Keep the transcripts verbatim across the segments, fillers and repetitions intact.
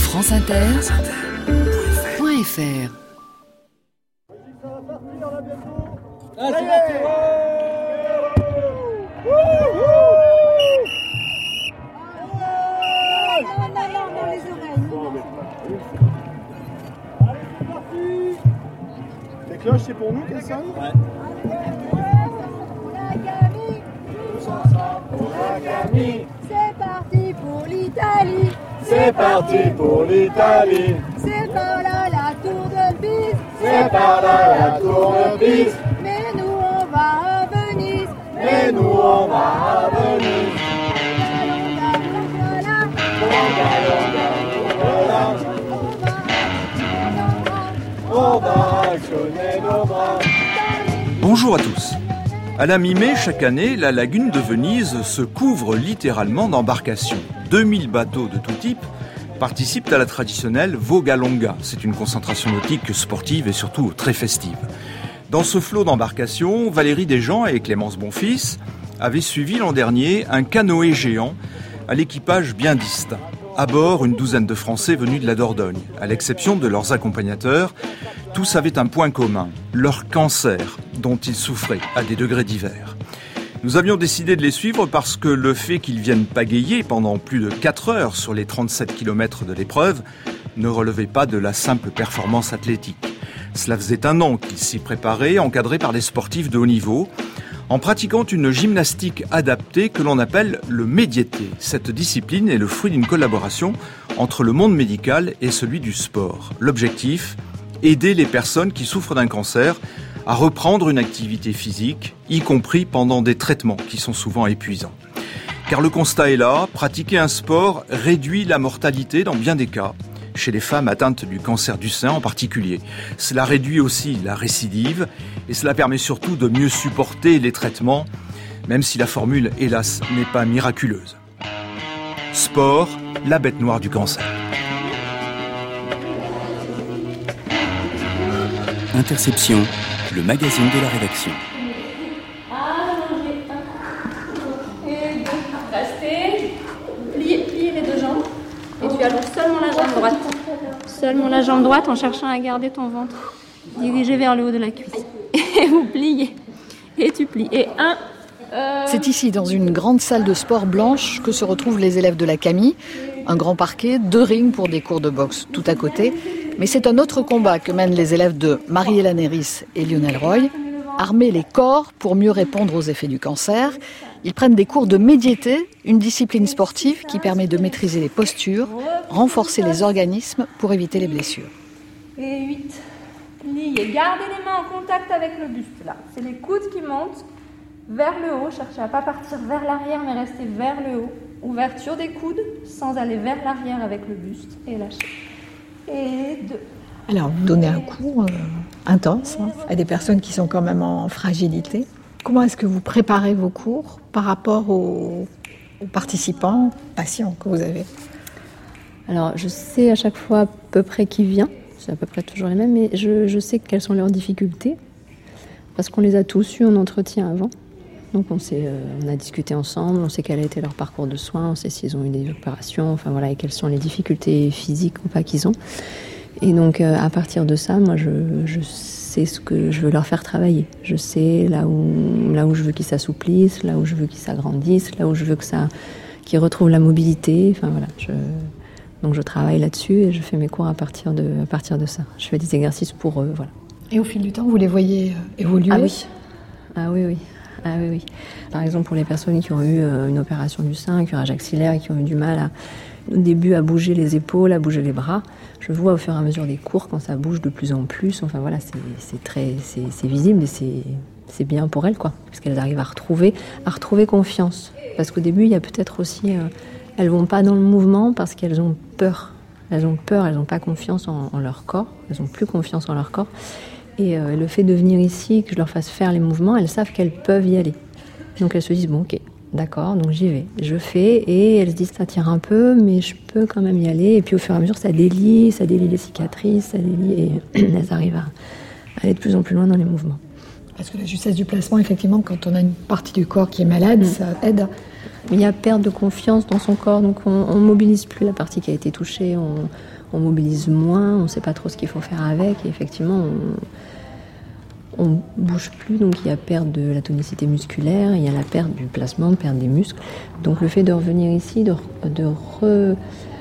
France Inter, point F R. Ah, c'est parti. Les cloches, c'est pour nous qu'elles sonnent ? Ouais. C'est parti pour l'Italie. C'est parti pour l'Italie. C'est par là la tour de Pise. C'est par là la tour de Pise. Mais nous on va à Venise. Mais nous on va à Venise. On va actionner nos bras. Bonjour à tous. À la mi-mai, chaque année, la lagune de Venise se couvre littéralement d'embarcations. deux mille bateaux de tout type participent à la traditionnelle Voga Longa. C'est une concentration nautique sportive et surtout très festive. Dans ce flot d'embarcations, Valérie Desjean et Clémence Bonfils avaient suivi l'an dernier un canoë géant à l'équipage bien distinct. À bord, une douzaine de Français venus de la Dordogne. À l'exception de leurs accompagnateurs, tous avaient un point commun, leur cancer, dont ils souffraient à des degrés divers. Nous avions décidé de les suivre parce que le fait qu'ils viennent pagayer pendant plus de quatre heures sur les trente-sept kilomètres de l'épreuve ne relevait pas de la simple performance athlétique. Cela faisait un an qu'ils s'y préparaient, encadrés par des sportifs de haut niveau, en pratiquant une gymnastique adaptée que l'on appelle le médiété. Cette discipline est le fruit d'une collaboration entre le monde médical et celui du sport. L'objectif, aider les personnes qui souffrent d'un cancer à reprendre une activité physique, y compris pendant des traitements qui sont souvent épuisants. Car le constat est là, pratiquer un sport réduit la mortalité dans bien des cas, chez les femmes atteintes du cancer du sein en particulier. Cela réduit aussi la récidive et cela permet surtout de mieux supporter les traitements, même si la formule, hélas, n'est pas miraculeuse. Sport, la bête noire du cancer. Interception, le magazine de la rédaction. Allongez, un, et deux, restez, pliez, pliez les deux jambes, et tu allonges seulement la jambe droite. Seulement la jambe droite en cherchant à garder ton ventre dirigé vers le haut de la cuisse. Et vous pliez, et tu plies, et un... Euh... C'est ici, dans une grande salle de sport blanche, que se retrouvent les élèves de la Camille. Un grand parquet, deux rings pour des cours de boxe tout à côté. Mais c'est un autre combat que mènent les élèves de Marie-Hélène Héris et Lionel Roy. Armer les corps pour mieux répondre aux effets du cancer. Ils prennent des cours de médiété, une discipline sportive qui permet de maîtriser les postures, renforcer les organismes pour éviter les blessures. Et huit. Pliez. Gardez les mains en contact avec le buste, là. C'est les coudes qui montent vers le haut. Cherchez à ne pas partir vers l'arrière, mais rester vers le haut. Ouverture des coudes, sans aller vers l'arrière avec le buste. Et lâchez. Et deux. Alors, vous donnez un cours euh, intense hein, à des personnes qui sont quand même en fragilité. Comment est-ce que vous préparez vos cours par rapport aux, aux participants, patients que vous avez ? Alors, je sais à chaque fois à peu près qui vient. C'est à peu près toujours les mêmes, mais je, je sais quelles sont leurs difficultés. Parce qu'on les a tous eus en entretien avant. Donc, on, sait, euh, on a discuté ensemble, on sait quel a été leur parcours de soins, on sait s'ils ont eu des opérations, enfin voilà, et quelles sont les difficultés physiques ou pas qu'ils ont. Et donc, euh, à partir de ça, moi, je, je sais ce que je veux leur faire travailler. Je sais là où, là où je veux qu'ils s'assouplissent, là où je veux qu'ils s'agrandissent, là où je veux que ça, qu'ils retrouvent la mobilité. Enfin voilà, je, donc je travaille là-dessus et je fais mes cours à partir de, à partir de ça. Je fais des exercices pour eux, voilà. Et au fil du temps, vous les voyez évoluer ? Ah oui, ah oui, oui. Ah oui, oui. Par exemple, pour les personnes qui ont eu une opération du sein, un curage axillaire et qui ont eu du mal à, au début à bouger les épaules, à bouger les bras, je vois au fur et à mesure des cours quand ça bouge de plus en plus. Enfin voilà, c'est, c'est très, c'est, c'est visible et c'est, c'est bien pour elles, quoi, parce qu'elles arrivent à retrouver, à retrouver confiance. Parce qu'au début, il y a peut-être aussi, euh, elles vont pas dans le mouvement parce qu'elles ont peur. Elles ont peur, elles n'ont pas confiance en, en leur corps, elles n'ont plus confiance en leur corps. Et euh, le fait de venir ici, que je leur fasse faire les mouvements, elles savent qu'elles peuvent y aller. Donc elles se disent, bon ok, d'accord, donc j'y vais. Je fais et elles se disent, ça tire un peu, mais je peux quand même y aller. Et puis au fur et à mesure, ça délie, ça délie les cicatrices, ça délie et elles arrivent à aller de plus en plus loin dans les mouvements. Parce que la justesse du placement, effectivement, quand on a une partie du corps qui est malade, mmh. ça aide Mais il y a perte de confiance dans son corps, donc on ne mobilise plus la partie qui a été touchée, on, on mobilise moins, on ne sait pas trop ce qu'il faut faire avec, et effectivement, on ne bouge plus, donc il y a perte de la tonicité musculaire, il y a la perte du placement, perte des muscles. Donc le fait de revenir ici, de, de, re,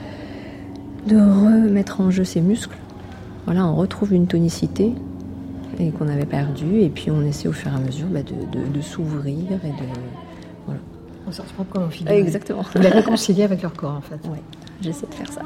de remettre en jeu ses muscles, voilà, on retrouve une tonicité et qu'on avait perdue, et puis on essaie au fur et à mesure bah, de, de, de s'ouvrir et de... Voilà. On se retrouve comme au fil. Exactement. De les réconcilier avec leur corps, en fait. Oui, j'essaie de faire ça.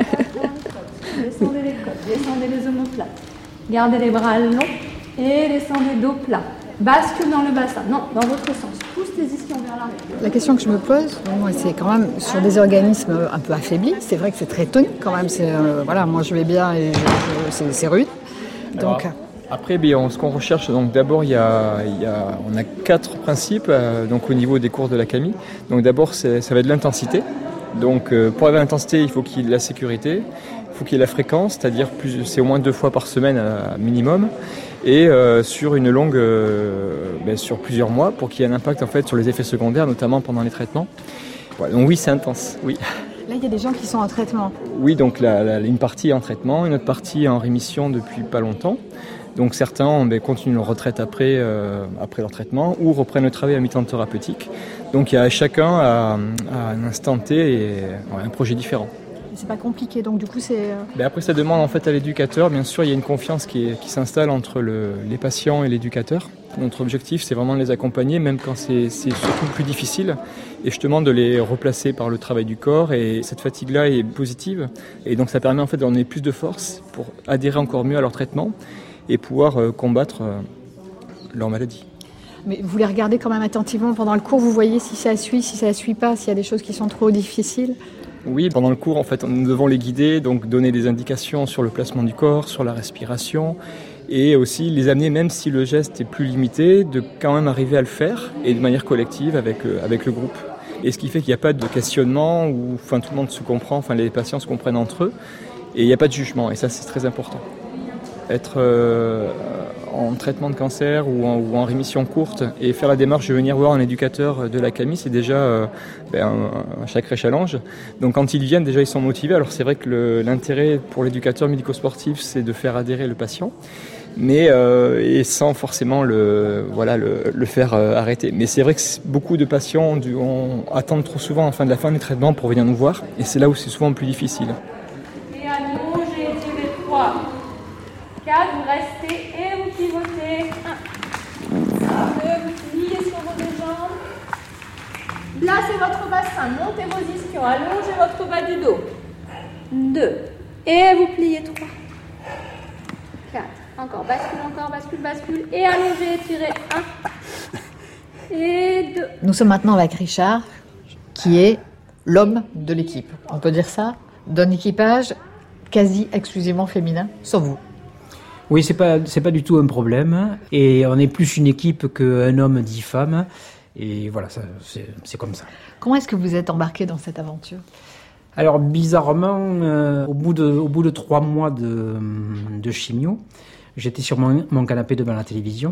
Descendez les côtes, descendez les omoplates. Gardez les bras longs et descendez dos plat. Bascule dans le bassin. Non, dans votre sens. Pousse tes ischions vers l'arrière. La question que je me pose, bon, c'est quand même sur des organismes un peu affaiblis. C'est vrai que c'est très tonique quand même. C'est, euh, voilà, moi je vais bien et je, je, c'est, c'est rude. Donc... Alors, après, bien, ce qu'on recherche, donc d'abord, il y a, il y a, on a quatre principes euh, donc au niveau des cours de la Camille. Donc d'abord, c'est, ça va être de l'intensité. Donc euh, pour avoir l'intensité, il faut qu'il y ait la sécurité, il faut qu'il y ait la fréquence, c'est-à-dire plus, c'est au moins deux fois par semaine à, à minimum, et euh, sur une longue, euh, ben, sur plusieurs mois, pour qu'il y ait un impact en fait sur les effets secondaires, notamment pendant les traitements. Voilà, donc oui, c'est intense, oui. Là, il y a des gens qui sont en traitement. Oui, donc la, la, une partie est en traitement, une autre partie est en rémission depuis pas longtemps. Donc certains ben, continuent leur retraite après, euh, après leur traitement ou reprennent le travail à mi-temps thérapeutique. Donc il y a chacun à, à un instant T et ouais, un projet différent. C'est pas compliqué, donc du coup c'est... Ben, après ça demande en fait à l'éducateur, bien sûr il y a une confiance qui, est, qui s'installe entre le, les patients et l'éducateur. Notre objectif c'est vraiment de les accompagner, même quand c'est, c'est surtout plus difficile, et justement de les replacer par le travail du corps, et cette fatigue-là est positive, et donc ça permet en fait de leur donner plus de force pour adhérer encore mieux à leur traitement et pouvoir euh, combattre euh, leur maladie. Mais vous les regardez quand même attentivement pendant le cours, vous voyez si ça suit, si ça suit pas, s'il y a des choses qui sont trop difficiles? Oui, pendant le cours, en fait, nous devons les guider, donc donner des indications sur le placement du corps, sur la respiration, et aussi les amener, même si le geste est plus limité, de quand même arriver à le faire, et de manière collective avec, euh, avec le groupe. Et ce qui fait qu'il n'y a pas de questionnement, où enfin, tout le monde se comprend, enfin, les patients se comprennent entre eux, et il n'y a pas de jugement, et ça c'est très important. Être euh, en traitement de cancer ou en, ou en rémission courte et faire la démarche de venir voir un éducateur de la Camille, c'est déjà euh, ben, un, un sacré challenge. Donc quand ils viennent, déjà ils sont motivés. Alors c'est vrai que le, l'intérêt pour l'éducateur médico-sportif, c'est de faire adhérer le patient, mais euh, et sans forcément le, voilà, le, le faire euh, arrêter. Mais c'est vrai que beaucoup de patients du, on, attendent trop souvent la fin de la fin du traitement pour venir nous voir, et c'est là où c'est souvent plus difficile. Et allongez, tirez trois. quatre, vous restez et vous pivotez. un, deux, vous pliez sur vos deux jambes. Placez votre bassin, montez vos ischions, allongez votre bas du dos. deux, et vous pliez trois. quatre, encore, bascule, encore, bascule, bascule. Et allongez, étirez. un, et deux. Nous sommes maintenant avec Richard, qui est l'homme de l'équipe. On peut dire ça, d'un équipage quasi exclusivement féminin, sauf vous. Oui, c'est pas c'est pas du tout un problème, et on est plus une équipe qu'un homme dix femmes, et voilà, ça, c'est, c'est comme ça. Comment est-ce que vous êtes embarqué dans cette aventure? Alors bizarrement, euh, au bout de au bout de trois mois de, de chimio, j'étais sur mon, mon canapé devant la télévision,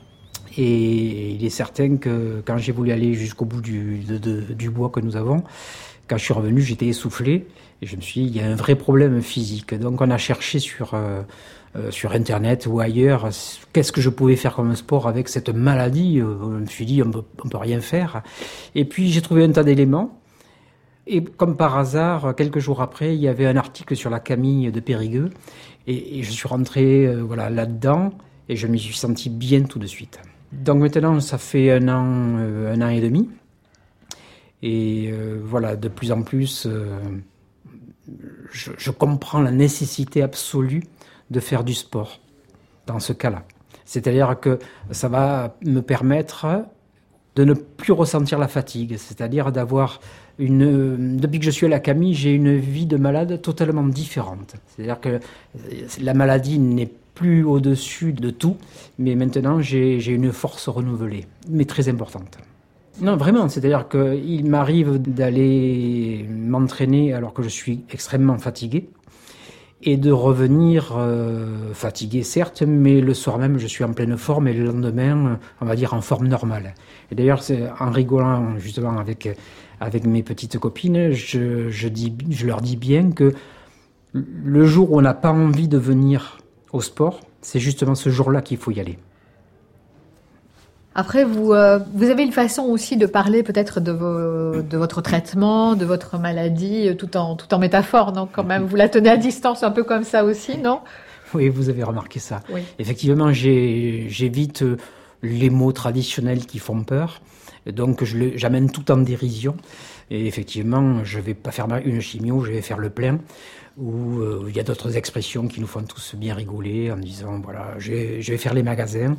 et il est certain que quand j'ai voulu aller jusqu'au bout du de, de, du bois que nous avons, quand je suis revenu, j'étais essoufflé, et je me suis dit, il y a un vrai problème physique. Donc on a cherché sur euh, Euh, sur Internet ou ailleurs, qu'est-ce que je pouvais faire comme sport avec cette maladie. euh, Je me suis dit, on peut, on peut rien faire. Et puis j'ai trouvé un tas d'éléments. Et comme par hasard, quelques jours après, il y avait un article sur la Camille de Périgueux. Et, et je suis rentré euh, voilà, là-dedans, et je m'y suis senti bien tout de suite. Donc maintenant, ça fait un an, euh, un an et demi. Et euh, voilà, de plus en plus, euh, je, je comprends la nécessité absolue de faire du sport dans ce cas-là. C'est-à-dire que ça va me permettre de ne plus ressentir la fatigue, c'est-à-dire d'avoir une... Depuis que je suis à la Camille, j'ai une vie de malade totalement différente. C'est-à-dire que la maladie n'est plus au-dessus de tout, mais maintenant j'ai, j'ai une force renouvelée, mais très importante. Non, vraiment, c'est-à-dire qu'il m'arrive d'aller m'entraîner alors que je suis extrêmement fatigué. et de revenir euh, fatigué certes, mais le soir même je suis en pleine forme et le lendemain on va dire en forme normale. Et d'ailleurs c'est en rigolant justement avec avec mes petites copines, je, je dis, je leur dis bien que le jour où on n'a pas envie de venir au sport, c'est justement ce jour-là qu'il faut y aller. Après, vous, euh, vous avez une façon aussi de parler peut-être de, vos, de votre traitement, de votre maladie, tout en, tout en métaphore, non, quand même. Vous la tenez à distance un peu comme ça aussi, non ? Oui, vous avez remarqué ça. Oui. Effectivement, j'ai, j'évite les mots traditionnels qui font peur. Donc, je le, j'amène tout en dérision. Et effectivement, je ne vais pas faire une chimio, je vais faire le plein. Où euh, il y a d'autres expressions qui nous font tous bien rigoler en disant voilà, je vais, je vais faire les magasins,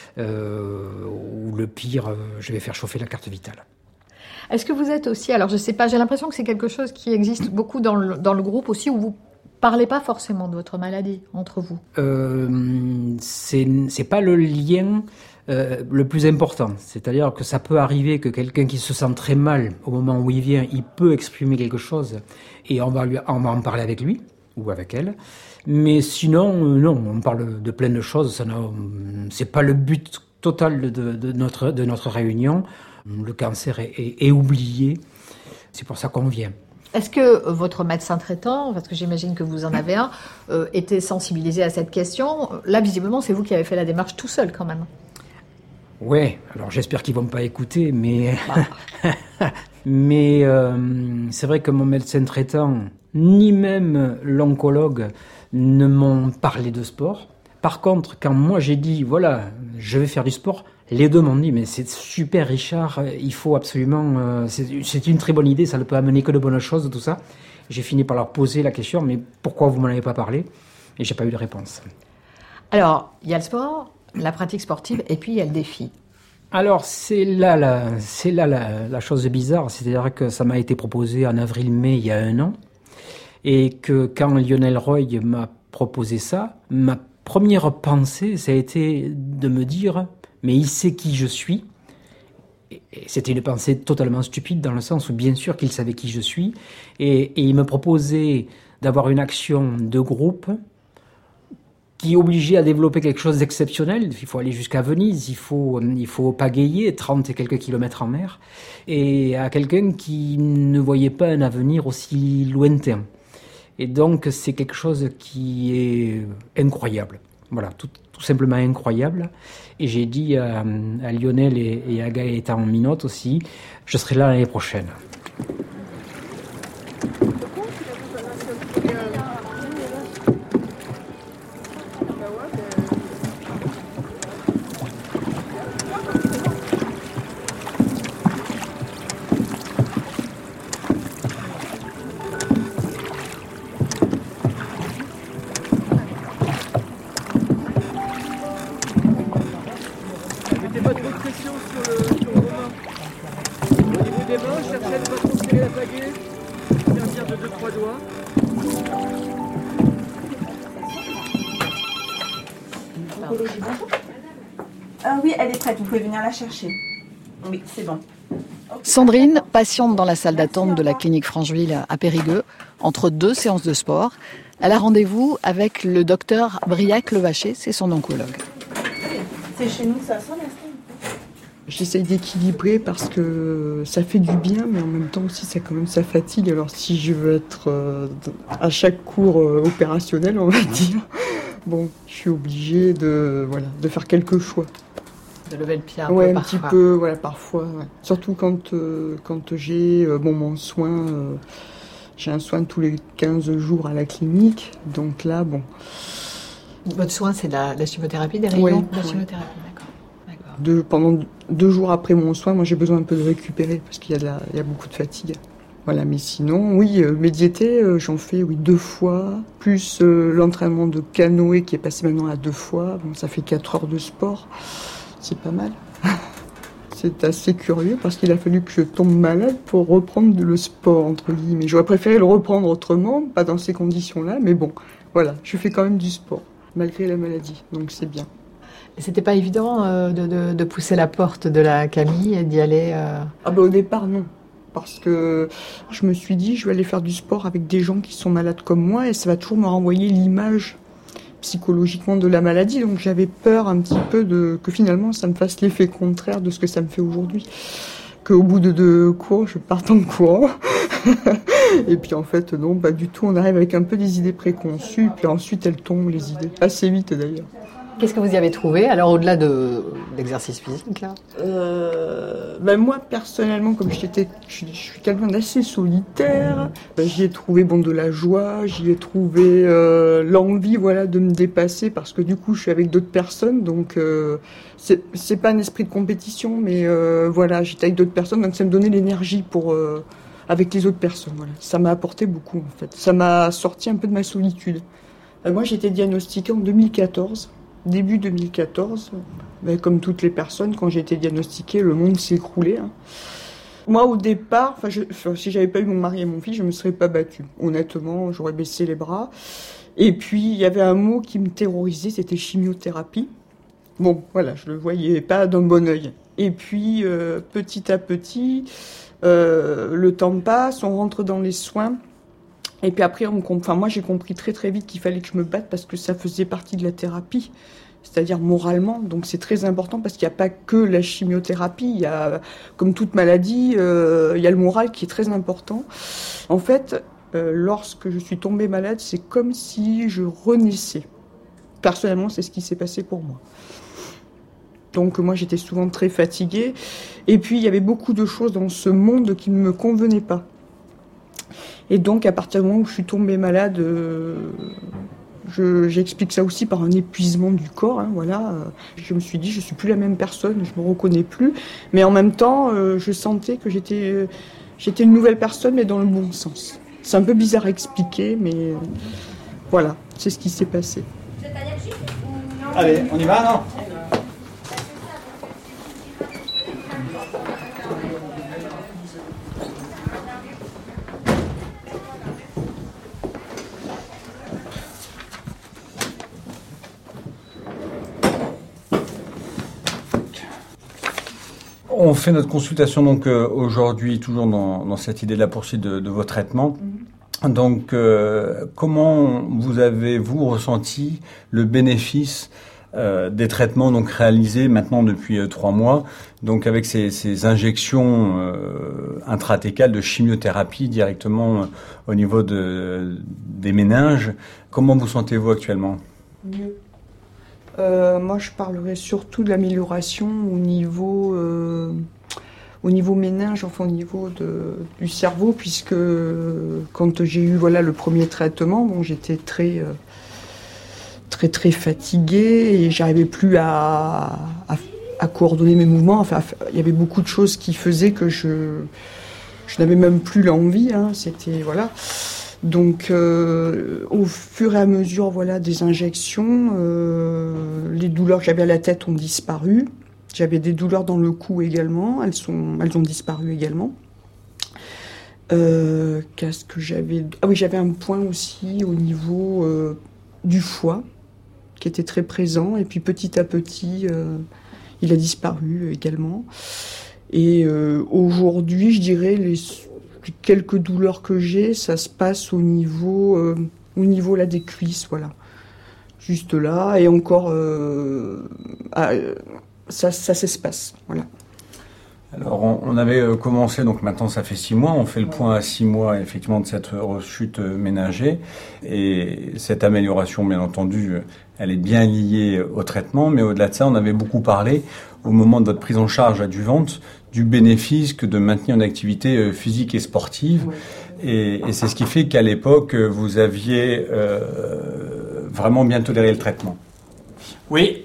euh, ou le pire, euh, je vais faire chauffer la carte vitale. Est-ce que vous êtes aussi, alors je sais pas, j'ai l'impression que c'est quelque chose qui existe beaucoup dans le, dans le groupe aussi, où vous parlez pas forcément de votre maladie entre vous. Euh, c'est, c'est pas le lien euh, le plus important. C'est-à-dire que ça peut arriver que quelqu'un qui se sent très mal au moment où il vient, il peut exprimer quelque chose et on va, lui, on va en parler avec lui ou avec elle. Mais sinon, euh, non, on parle de plein de choses. Ça n'a, c'est pas le but total de, de, de, notre, de notre réunion. Le cancer est, est, est oublié. C'est pour ça qu'on vient. Est-ce que votre médecin traitant, parce que j'imagine que vous en avez un, euh, était sensibilisé à cette question ? Là, visiblement, c'est vous qui avez fait la démarche tout seul quand même. Ouais, alors j'espère qu'ils vont pas écouter, mais bah. mais euh, c'est vrai que mon médecin traitant, ni même l'oncologue, ne m'ont parlé de sport. Par contre, quand moi j'ai dit voilà, je vais faire du sport, les deux m'ont dit mais c'est super Richard, il faut absolument, euh, c'est, c'est une très bonne idée, ça ne peut amener que de bonnes choses, tout ça. J'ai fini par leur poser la question, mais pourquoi vous m'en avez pas parlé ? Et j'ai pas eu de réponse. Alors, il y a le sport, la pratique sportive, et puis il y a le défi. Alors, c'est là, la, c'est là la, la chose bizarre, c'est-à-dire que ça m'a été proposé en avril-mai il y a un an, et que quand Lionel Roy m'a proposé ça, ma première pensée, ça a été de me dire, mais il sait qui je suis. Et c'était une pensée totalement stupide dans le sens où bien sûr qu'il savait qui je suis, et, et il me proposait d'avoir une action de groupe qui est obligé à développer quelque chose d'exceptionnel. Il faut aller jusqu'à Venise, il faut, il faut pagayer trente et quelques kilomètres en mer, et à quelqu'un qui ne voyait pas un avenir aussi lointain. Et donc, c'est quelque chose qui est incroyable. Voilà, tout, tout simplement incroyable. Et j'ai dit à, à Lionel et, et à Gaëtan Minotte aussi, je serai là l'année prochaine. Ah oui, elle est prête, vous pouvez venir la chercher. Oui, c'est bon. Sandrine, patiente dans la salle d'attente de la clinique Francheville à Périgueux, entre deux séances de sport. Elle a rendez-vous avec le docteur Briac-Levaché, c'est son oncologue. C'est chez nous, ça sent J'essaye d'équilibrer parce que ça fait du bien, mais en même temps aussi ça quand même ça fatigue. Alors si je veux être euh, à chaque cours euh, opérationnel, on va dire, bon, je suis obligée de voilà de faire quelques choix. De lever le pied un ouais, peu un parfois. petit peu, voilà, parfois. Ouais. Surtout quand euh, quand j'ai euh, bon mon soin, euh, j'ai un soin tous les quinze jours à la clinique, donc là bon. Votre soin, c'est la, la chimiothérapie, des rayons ouais, de la ouais. chimiothérapie, d'accord. d'accord. De, pendant deux jours après mon soin, moi j'ai besoin un peu de récupérer parce qu'il y a, de la, il y a beaucoup de fatigue. Voilà, mais sinon, oui, euh, mes diétés, euh, j'en fais oui, deux fois, plus euh, l'entraînement de canoë qui est passé maintenant à deux fois. Bon, ça fait quatre heures de sport, c'est pas mal. C'est assez curieux parce qu'il a fallu que je tombe malade pour reprendre le sport, entre guillemets. J'aurais préféré le reprendre autrement, pas dans ces conditions-là, mais bon, voilà, je fais quand même du sport, malgré la maladie, donc c'est bien. C'était pas évident euh, de, de, de pousser la porte de la Camille et d'y aller euh... Ah ben au départ, non. parce que je me suis dit, je vais aller faire du sport avec des gens qui sont malades comme moi et ça va toujours me renvoyer l'image psychologiquement de la maladie. Donc j'avais peur un petit peu de que finalement ça me fasse l'effet contraire de ce que ça me fait aujourd'hui. Qu'au bout de deux cours, je parte en courant. Et puis en fait, non, pas du tout. On arrive avec un peu des idées préconçues, puis ensuite elles tombent, les idées. Assez vite d'ailleurs. Qu'est-ce que vous y avez trouvé, alors au-delà de l'exercice physique là euh, ben moi, personnellement, comme j'étais, je, je suis quelqu'un d'assez solitaire, ben j'y ai trouvé bon, de la joie, j'y ai trouvé euh, l'envie voilà, de me dépasser, parce que du coup, je suis avec d'autres personnes, donc euh, c'est, c'est pas un esprit de compétition, mais euh, voilà, j'étais avec d'autres personnes, donc ça me donnait l'énergie pour... Euh, avec les autres personnes, voilà. Ça m'a apporté beaucoup, en fait. Ça m'a sorti un peu de ma solitude. Euh, moi, j'ai été diagnostiquée en deux mille quatorze. Début deux mille quatorze, ben, comme toutes les personnes, quand j'ai été diagnostiquée, le monde s'est écroulé. Hein. Moi, au départ, je, enfin, si j'avais pas eu mon mari et mon fils, je me serais pas battue. Honnêtement, j'aurais baissé les bras. Et puis, il y avait un mot qui me terrorisait, c'était chimiothérapie. Bon, voilà, je le voyais pas d'un bon œil. Et puis, euh, petit à petit, euh, le temps passe, on rentre dans les soins. Et puis après, on, enfin, moi, j'ai compris très très vite qu'il fallait que je me batte parce que ça faisait partie de la thérapie, c'est-à-dire moralement. Donc c'est très important parce qu'il n'y a pas que la chimiothérapie. Il y a, comme toute maladie, euh, il y a le moral qui est très important. En fait, euh, lorsque je suis tombée malade, c'est comme si je renaissais. Personnellement, c'est ce qui s'est passé pour moi. Donc moi, j'étais souvent très fatiguée. Et puis, il y avait beaucoup de choses dans ce monde qui ne me convenaient pas. Et donc, à partir du moment où je suis tombée malade, euh, je, j'explique ça aussi par un épuisement du corps. Hein, voilà. Je me suis dit, je suis plus la même personne, je me reconnais plus. Mais en même temps, euh, je sentais que j'étais, euh, j'étais une nouvelle personne, mais dans le bon sens. C'est un peu bizarre à expliquer, mais euh, voilà, c'est ce qui s'est passé. Allez, on y va, non ? On fait notre consultation donc euh, aujourd'hui toujours dans, dans cette idée de la poursuite de, de vos traitements. Mm-hmm. Donc euh, comment vous avez-vous ressenti le bénéfice euh, des traitements donc réalisés maintenant depuis euh, trois mois, donc avec ces, ces injections euh, intratécales de chimiothérapie directement euh, au niveau de, des méninges. Comment vous sentez-vous actuellement ? Mieux. Euh, moi, je parlerai surtout de l'amélioration au niveau, euh, au niveau méninge, enfin au niveau de, du cerveau, puisque quand j'ai eu voilà le premier traitement, bon, j'étais très, euh, très très fatiguée et j'arrivais plus à, à, à coordonner mes mouvements. Enfin, il y avait beaucoup de choses qui faisaient que je, je n'avais même plus l'envie. Hein, c'était voilà. Donc, euh, au fur et à mesure, voilà, des injections, euh, les douleurs que j'avais à la tête ont disparu. J'avais des douleurs dans le cou également, elles sont, elles ont disparu également. Euh, qu'est-ce que j'avais ? Ah oui, j'avais un point aussi au niveau euh, du foie, qui était très présent, et puis petit à petit, euh, il a disparu également. Et euh, aujourd'hui, je dirais les quelques douleurs que j'ai, ça se passe au niveau, euh, au niveau là des cuisses, voilà, juste là, et encore, euh, ah, ça, ça s'espace, voilà. Alors, on, on avait commencé, donc maintenant ça fait six mois, on fait le point à six mois, effectivement, de cette rechute méningée, et cette amélioration, bien entendu, elle est bien liée au traitement, mais au-delà de ça, on avait beaucoup parlé, au moment de votre prise en charge adjuvante, du bénéfice que de maintenir une activité physique et sportive. Oui. Et, et c'est ce qui fait qu'à l'époque, vous aviez euh, vraiment bien toléré le traitement. Oui.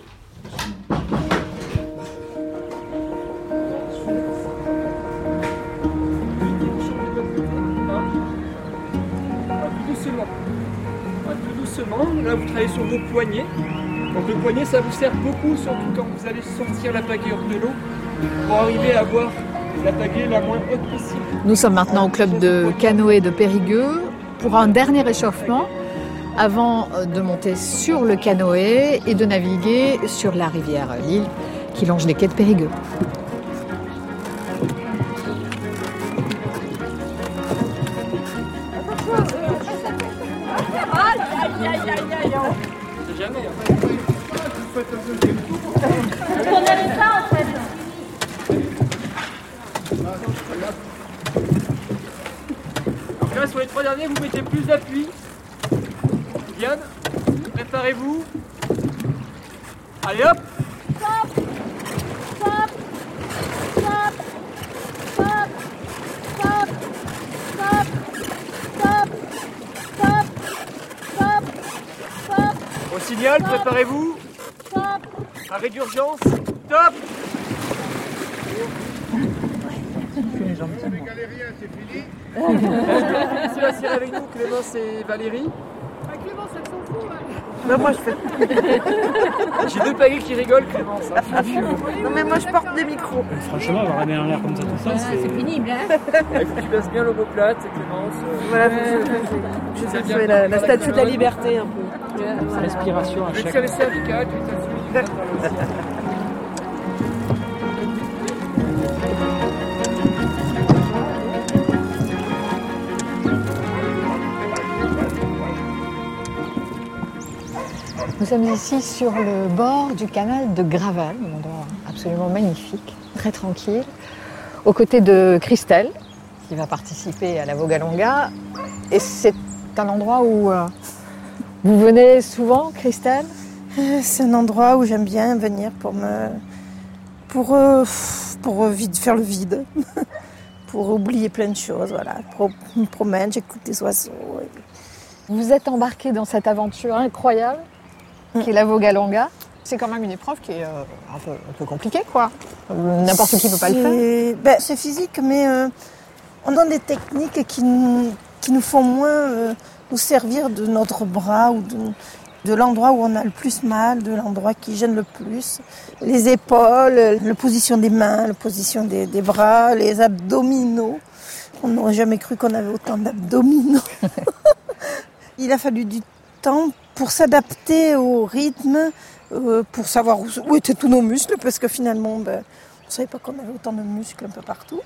Tout doucement. Là, vous travaillez sur vos poignets. Donc le poignet, ça vous sert beaucoup, surtout quand vous allez sortir la pagaie hors de l'eau, pour arriver à avoir la pagaie la moins haute possible. Nous sommes maintenant au club de canoë de Périgueux pour un dernier échauffement avant de monter sur le canoë et de naviguer sur la rivière Lille qui longe les quais de Périgueux. aïe, aïe, aïe. On sait jamais. On avait ça en fait. Donc là, sur les trois derniers, vous mettez plus d'appui. Diane, préparez-vous. Allez hop. Stop. Stop. Stop. Stop. Stop. Stop. Stop. Stop. Stop. Stop. Au signal, préparez-vous. Stop. Arrêt d'urgence. Stop. C'est la série avec nous, Clémence et Valérie. Clémence, elle s'en fout. Non, moi je fais. J'ai deux pagaies qui rigolent, Clémence. Hein. Non, mais moi je porte des micros. Franchement, avoir bien en l'air comme ça tout ça, c'est... c'est pénible, hein. Il faut que tu baisses bien l'omoplate, Clémence. Voilà, je sais que c'est la, la statue de la liberté un peu. sa respiration à Je vais chaque te laisser un piquet, tu vais t'assurer. Nous sommes ici sur le bord du canal de Gravel, un endroit absolument magnifique, très tranquille, aux côtés de Christelle, qui va participer à la Vogalonga. Et c'est un endroit où euh, vous venez souvent, Christelle ? C'est un endroit où j'aime bien venir pour me, pour, euh, pour vide, faire le vide, pour oublier plein de choses. Voilà, pour, je me promène, j'écoute les oiseaux. Vous êtes embarqué dans cette aventure incroyable qui est la Vogalonga. C'est quand même une épreuve qui est euh, un, peu, un peu compliquée, quoi. N'importe qui ne peut pas le faire. Ben, c'est physique, mais euh, on donne des techniques qui nous, qui nous font moins euh, nous servir de notre bras ou de, de l'endroit où on a le plus mal, de l'endroit qui gêne le plus. Les épaules, la position des mains, la position des, des bras, les abdominaux. On n'aurait jamais cru qu'on avait autant d'abdominaux. Il a fallu du temps pour s'adapter au rythme, euh, pour savoir où, où étaient tous nos muscles, parce que finalement, ben, on ne savait pas qu'on avait autant de muscles un peu partout.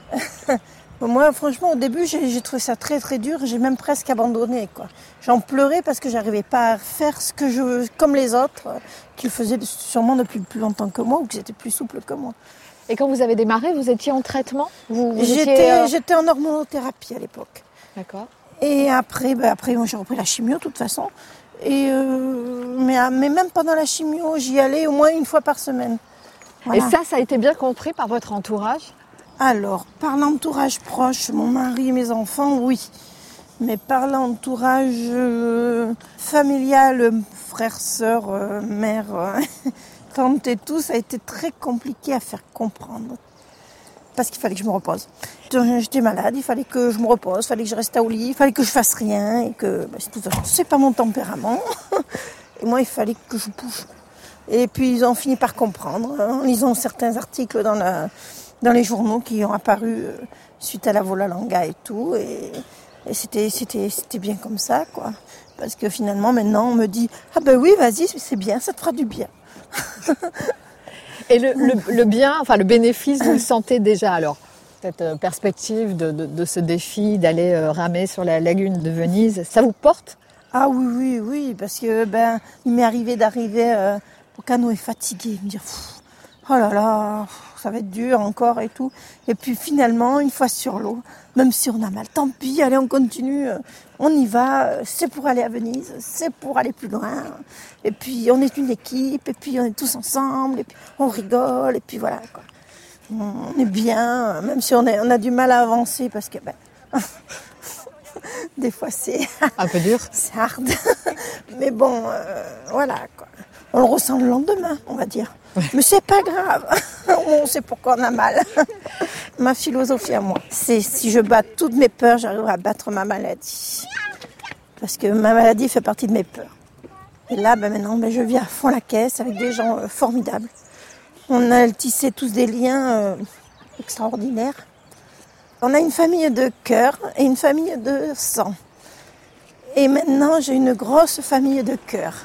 Moi, franchement, au début, j'ai, j'ai trouvé ça très très dur, j'ai même presque abandonné, quoi. J'en pleurais parce que j'arrivais pas à faire ce que je, comme les autres, euh, qui le faisaient sûrement depuis plus longtemps que moi, ou qui étaient plus souples que moi. Et quand vous avez démarré, vous étiez en traitement ? vous, vous j'étais, étiez, euh... j'étais en hormonothérapie à l'époque. D'accord. Et après, ben après moi, j'ai repris la chimio de toute façon. Et euh, mais, mais même pendant la chimio, j'y allais au moins une fois par semaine. Voilà. Et ça, ça a été bien compris par votre entourage ? Alors, par l'entourage proche, mon mari et mes enfants, oui. Mais par l'entourage euh, familial, frères, sœurs, euh, mère, euh, tante et tout, ça a été très compliqué à faire comprendre. Parce qu'il fallait que je me repose. J'étais malade, il fallait que je me repose, il fallait que je reste au lit, il fallait que je fasse rien. Et que, bah, de toute façon, c'est pas mon tempérament. Et moi, il fallait que je bouge. Et puis, ils ont fini par comprendre, hein, en lisant certains articles dans, la, dans les journaux qui ont apparu euh, suite à la Vogalonga et tout. Et, et c'était, c'était, c'était bien comme ça, quoi. Parce que finalement, maintenant, on me dit « Ah ben oui, vas-y, c'est bien, ça te fera du bien. » Et le, le, le bien, enfin le bénéfice, vous le sentez déjà alors ? Cette perspective de, de, de ce défi d'aller euh, ramer sur la lagune de Venise, ça vous porte ? Ah oui, oui, oui, parce que ben il m'est arrivé d'arriver euh, au canoë fatigué, me dire oh là là, ça va être dur encore et tout. Et puis finalement, une fois sur l'eau, même si on a mal, tant pis, allez, on continue, on y va, c'est pour aller à Venise, c'est pour aller plus loin. Et puis on est une équipe, et puis on est tous ensemble, et puis on rigole, et puis voilà, quoi. On est bien, même si on, est, on a du mal à avancer, parce que ben, des fois c'est un peu dur, c'est hard. Mais bon, euh, voilà, quoi. On le ressent le lendemain, on va dire. Mais c'est pas grave, on sait pourquoi on a mal. Ma philosophie à moi, c'est si je bats toutes mes peurs, j'arriverai à battre ma maladie. Parce que ma maladie fait partie de mes peurs. Et là, ben maintenant, ben je vis à fond la caisse avec des gens euh, formidables. On a tissé tous des liens euh, extraordinaires. On a une famille de cœur et une famille de sang. Et maintenant, j'ai une grosse famille de cœur.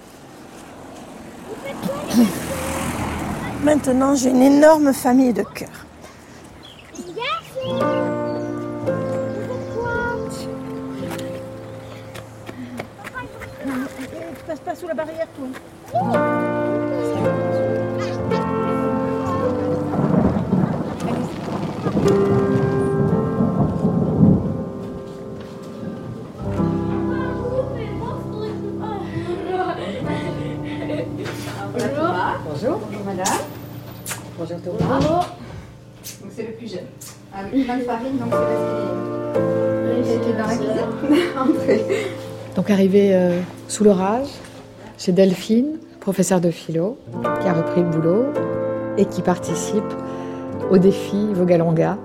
Maintenant, j'ai une énorme famille de cœur. Passe pas sous la barrière, toi. Bonjour. Bonjour madame. Bonjour Thomas. Bonjour. Donc c'est le plus jeune. Avec plein de farine, donc c'est parce qu'il est dans la cuisine. Entrez. Donc arrivé euh, sous l'orage, chez Delphine, professeure de philo, qui a repris le boulot et qui participe au défi Vogalonga.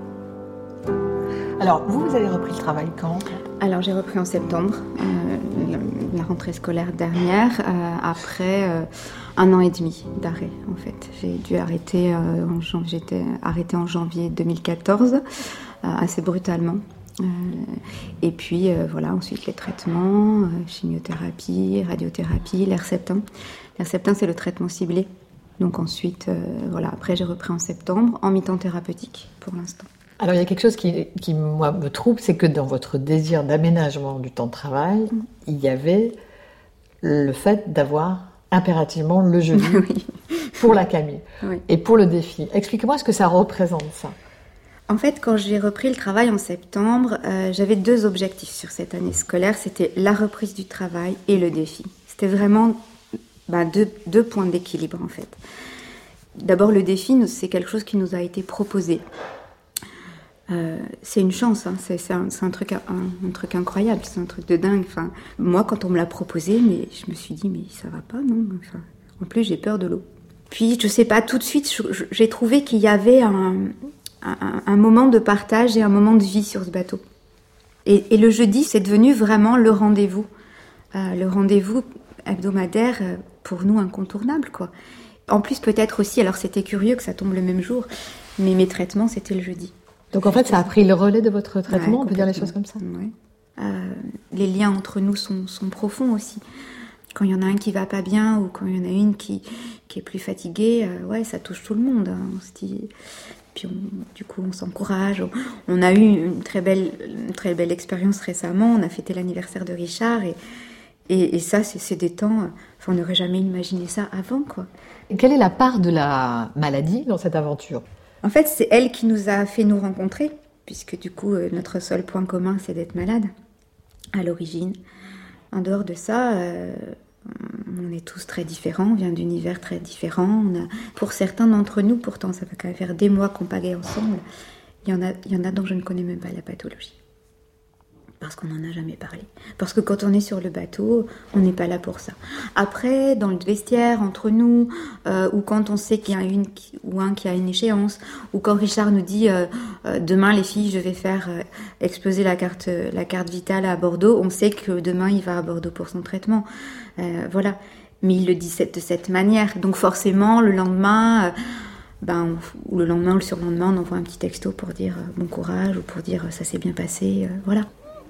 Alors, vous, vous avez repris le travail quand ? Alors, j'ai repris en septembre, euh, la, la rentrée scolaire dernière, euh, après euh, un an et demi d'arrêt, en fait. J'ai dû arrêter, euh, en janvier, j'étais arrêtée en janvier deux mille quatorze, euh, assez brutalement. Euh, et puis, euh, voilà, ensuite les traitements, euh, chimiothérapie, radiothérapie, l'Herceptin. L'Herceptin, c'est le traitement ciblé. Donc ensuite, euh, voilà, après j'ai repris en septembre, en mi-temps thérapeutique, pour l'instant. Alors il y a quelque chose qui, qui moi, me trouble, c'est que dans votre désir d'aménagement du temps de travail, mmh. il y avait le fait d'avoir impérativement le jeudi oui. pour la Camille oui. et pour le défi. Expliquez-moi ce que ça représente, ça. En fait, quand j'ai repris le travail en septembre, euh, j'avais deux objectifs sur cette année scolaire. C'était la reprise du travail et le défi. C'était vraiment bah, deux, deux points d'équilibre, en fait. D'abord, le défi, c'est quelque chose qui nous a été proposé. Euh, c'est une chance, hein. c'est, c'est, un, c'est un, truc, un, un truc incroyable, c'est un truc de dingue. Enfin, moi, quand on me l'a proposé, mais je me suis dit, mais ça va pas, non enfin, en plus, j'ai peur de l'eau. Puis, je sais pas, tout de suite, je, j'ai trouvé qu'il y avait un, un, un moment de partage et un moment de vie sur ce bateau. Et, et le jeudi, c'est devenu vraiment le rendez-vous. Euh, le rendez-vous hebdomadaire, euh, pour nous, incontournable, quoi. En plus, peut-être aussi, alors c'était curieux que ça tombe le même jour, mais mes traitements, c'était le jeudi. Donc en fait, ça a pris le relais de votre traitement, ouais, on peut dire les choses comme ça. Ouais. Euh, les liens entre nous sont, sont profonds aussi. Quand il y en a un qui va pas bien ou quand il y en a une qui, qui est plus fatiguée, euh, ouais, ça touche tout le monde. Hein. On se dit... Puis on, du coup, on s'encourage. On, on a eu une très belle, une très belle expérience récemment. On a fêté l'anniversaire de Richard et, et, et ça, c'est, c'est des temps... Enfin, on n'aurait jamais imaginé ça avant, quoi. Et quelle est la part de la maladie dans cette aventure ? En fait, c'est elle qui nous a fait nous rencontrer, puisque du coup, euh, notre seul point commun, c'est d'être malade, à l'origine. En dehors de ça, euh, on est tous très différents, on vient d'univers très différents. On a, pour certains d'entre nous, pourtant, ça fait quand même faire des mois qu'on pagaie ensemble, il y en a, il y en a dont je ne connais même pas la pathologie. Parce qu'on n'en a jamais parlé. Parce que quand on est sur le bateau, on n'est pas là pour ça. Après, dans le vestiaire, entre nous, euh, ou quand on sait qu'il y a une ou un qui a une échéance, ou quand Richard nous dit euh, euh, demain les filles, je vais faire euh, exploser la carte, la carte vitale à Bordeaux, on sait que demain il va à Bordeaux pour son traitement. Euh, voilà. Mais il le dit de cette manière. Donc forcément, le lendemain... Euh, Ben, ou le lendemain ou le surlendemain, on envoie un petit texto pour dire euh, bon courage ou pour dire euh, ça s'est bien passé, euh, voilà.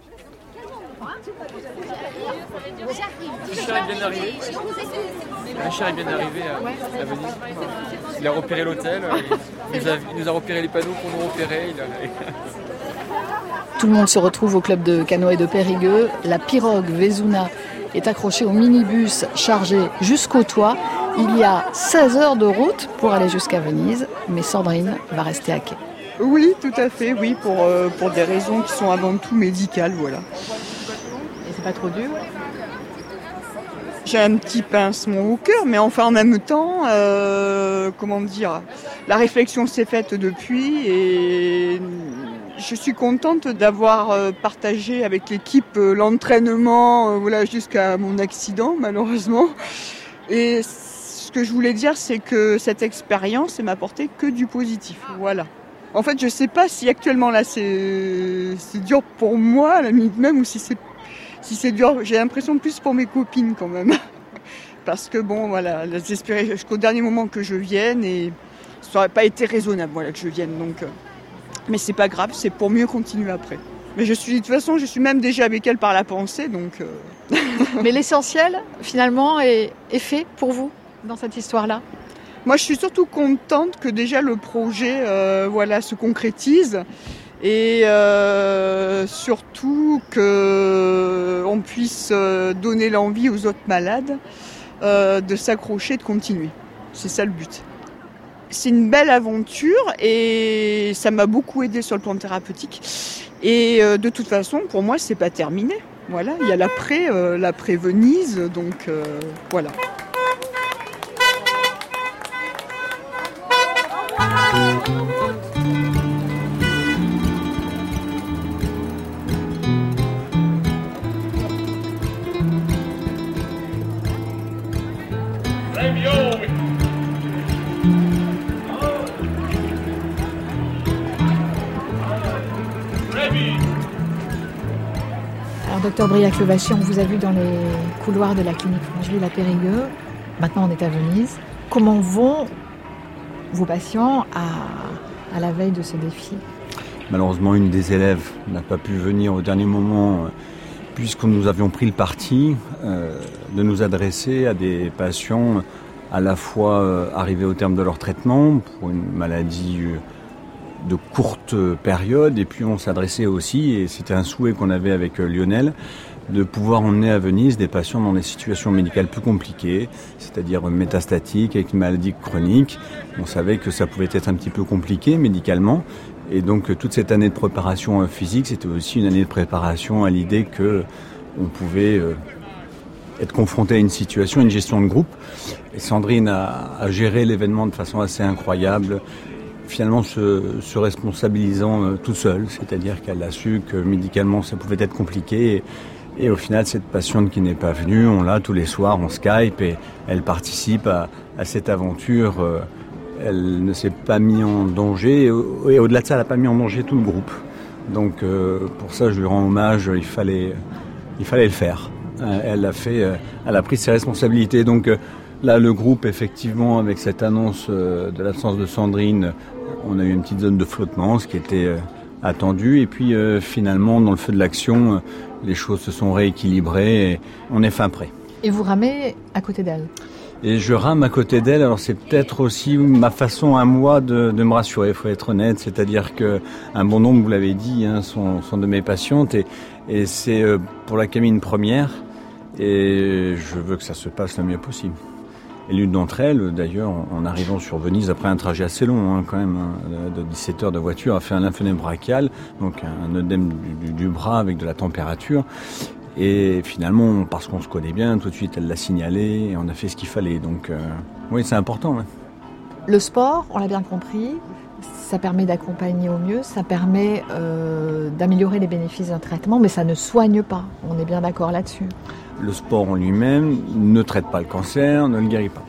Richard est bien arrivé. Richard est bien arrivé à, à Venise. Il a repéré l'hôtel, il nous a, il nous a repéré les panneaux pour nous repérer. Il a... Tout le monde se retrouve au club de canoë de Périgueux. La pirogue Vezuna est accrochée au minibus chargé jusqu'au toit. Il y a seize heures de route pour aller jusqu'à Venise, mais Sandrine va rester à quai. Oui, tout à fait, oui, pour, euh, pour des raisons qui sont avant tout médicales, voilà. Et c'est pas trop dur ? J'ai un petit pincement au cœur, mais enfin en même temps, euh, comment dire, la réflexion s'est faite depuis et je suis contente d'avoir partagé avec l'équipe l'entraînement, voilà, jusqu'à mon accident malheureusement. Et ce que je voulais dire, c'est que cette expérience elle m'a apporté que du positif, voilà. En fait, je sais pas si actuellement là c'est, c'est dur pour moi, à la limite même, ou si c'est Si c'est dur, j'ai l'impression plus pour mes copines quand même. Parce que bon, voilà, elles espéraient jusqu'au dernier moment que je vienne et ça n'aurait pas été raisonnable, voilà, que je vienne. Donc, euh... mais c'est pas grave, c'est pour mieux continuer après. Mais je suis, de toute façon, je suis même déjà avec elle par la pensée, donc... Euh... Mais l'essentiel, finalement, est, est fait pour vous dans cette histoire-là ? Moi, je suis surtout contente que déjà le projet, euh, voilà, se concrétise. et euh, surtout qu'on puisse donner l'envie aux autres malades euh, de s'accrocher, de continuer. C'est ça le but. C'est une belle aventure et ça m'a beaucoup aidé sur le plan thérapeutique. Et euh, de toute façon, pour moi, c'est pas terminé. Voilà, il y a l'après, euh, l'après Venise, donc euh, voilà. Alors, docteur Briac-Levacher, on vous a vu dans les couloirs de la clinique Francheville à Périgueux. Maintenant, on est à Venise. Comment vont vos patients à, à la veille de ce défi ? Malheureusement, une des élèves n'a pas pu venir au dernier moment, puisque nous avions pris le parti euh, de nous adresser à des patients à la fois euh, arrivés au terme de leur traitement pour une maladie euh, de courte période, et puis on s'adressait aussi, et c'était un souhait qu'on avait avec euh, Lionel, de pouvoir emmener à Venise des patients dans des situations médicales plus compliquées, c'est-à-dire métastatiques, avec une maladie chronique. On savait que ça pouvait être un petit peu compliqué médicalement, et donc toute cette année de préparation physique, c'était aussi une année de préparation à l'idée que on pouvait euh, être confronté à une situation, une gestion de groupe. Et Sandrine a, a géré l'événement de façon assez incroyable, finalement se, se responsabilisant euh, toute seule, c'est-à-dire qu'elle a su que médicalement ça pouvait être compliqué. Et, et au final, cette patiente qui n'est pas venue, on l'a tous les soirs, on Skype, et elle participe à, à cette aventure. Euh, elle ne s'est pas mise en danger, et, et au-delà de ça, elle n'a pas mis en danger tout le groupe. Donc euh, pour ça, je lui rends hommage, il fallait, il fallait le faire. Euh, elle a fait, euh, elle a pris ses responsabilités. Donc euh, là, le groupe, effectivement, avec cette annonce euh, de l'absence de Sandrine, on a eu une petite zone de flottement, ce qui était euh, attendu. Et puis euh, finalement, dans le feu de l'action, euh, les choses se sont rééquilibrées et on est fin prêt. Et vous ramez à côté d'elle ? Et je rame à côté d'elle. Alors c'est peut-être aussi ma façon à moi de, de me rassurer, il faut être honnête. C'est-à-dire que un bon nombre, vous l'avez dit, hein, sont, sont de mes patientes, et, et c'est euh, pour la Camille une première. Et je veux que ça se passe le mieux possible. Et l'une d'entre elles, d'ailleurs, en arrivant sur Venise, après un trajet assez long, hein, quand même, hein, de dix-sept heures de voiture, a fait un lymphœdème brachial, donc un œdème du, du, du bras avec de la température. Et finalement, parce qu'on se connaît bien, tout de suite, elle l'a signalé et on a fait ce qu'il fallait. Donc, euh, oui, c'est important. Ouais. Le sport, on l'a bien compris, ça permet d'accompagner au mieux, ça permet euh, d'améliorer les bénéfices d'un traitement, mais ça ne soigne pas. On est bien d'accord là-dessus. Le sport en lui-même ne traite pas le cancer, ne le guérit pas.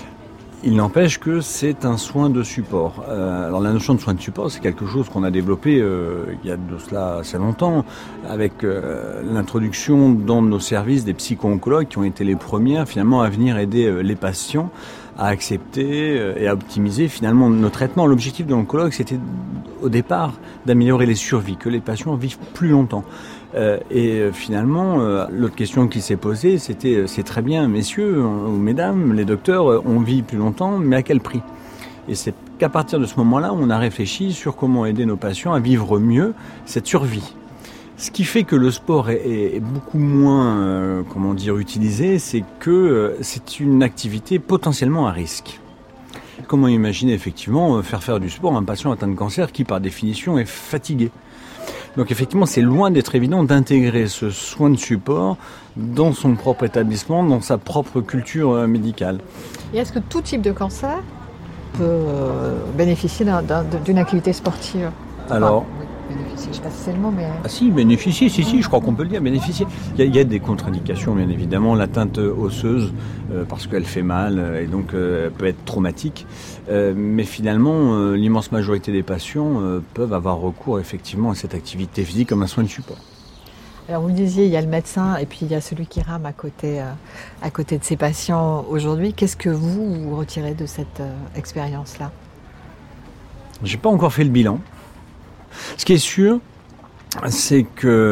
Il n'empêche que c'est un soin de support. Euh, alors la notion de soin de support, c'est quelque chose qu'on a développé euh, il y a de cela assez longtemps, avec euh, l'introduction dans nos services des psycho-oncologues qui ont été les premières finalement à venir aider euh, les patients à accepter euh, et à optimiser finalement nos traitements. L'objectif de l'oncologue, c'était au départ d'améliorer les survies, que les patients vivent plus longtemps. Euh, et euh, finalement, euh, l'autre question qui s'est posée, c'était euh, c'est très bien, messieurs ou mesdames, les docteurs, euh, on vit plus longtemps, mais à quel prix ? Et c'est qu'à partir de ce moment-là, on a réfléchi sur comment aider nos patients à vivre mieux cette survie. Ce qui fait que le sport est, est, est beaucoup moins, euh, comment dire, utilisé, c'est que euh, c'est une activité potentiellement à risque. Comment imaginer effectivement faire faire du sport à un patient atteint de cancer qui, par définition, est fatigué ? Donc effectivement, c'est loin d'être évident d'intégrer ce soin de support dans son propre établissement, dans sa propre culture médicale. Et est-ce que tout type de cancer peut euh, bénéficier d'un, d'un, d'une activité sportive ? Alors, enfin, oui, bénéficier, je ne sais pas si c'est le mot, mais... Ah si, bénéficier, si, si, je crois qu'on peut le dire, bénéficier. Il y a, il y a des contre-indications, bien évidemment, l'atteinte osseuse, euh, parce qu'elle fait mal, euh, et donc euh, elle peut être traumatique. Euh, mais finalement, euh, l'immense majorité des patients euh, peuvent avoir recours effectivement à cette activité physique comme un soin de support. Alors vous le disiez, il y a le médecin et puis il y a celui qui rame à côté, euh, à côté de ses patients aujourd'hui. Qu'est-ce que vous, vous retirez de cette euh, expérience-là ? J'ai pas encore fait le bilan. Ce qui est sûr, c'est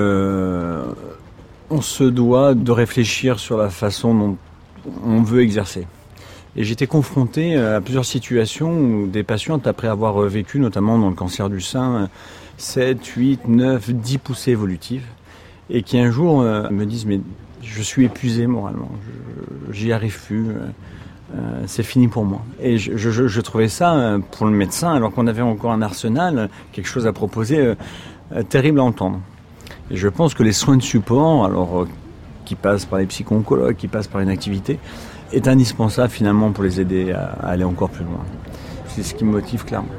que on se doit de réfléchir sur la façon dont on veut exercer. Et j'étais confronté à plusieurs situations où des patientes, après avoir vécu notamment dans le cancer du sein, sept, huit, neuf, dix poussées évolutives, et qui un jour me disent « mais je suis épuisé moralement, je, j'y arrive plus, euh, c'est fini pour moi ». Et je, je, je trouvais ça, pour le médecin, alors qu'on avait encore un arsenal, quelque chose à proposer, euh, terrible à entendre. Et je pense que les soins de support, alors euh, qui passent par les psycho-oncologues, qui passent par une activité, est indispensable finalement pour les aider à, à aller encore plus loin. C'est ce qui me motive clairement.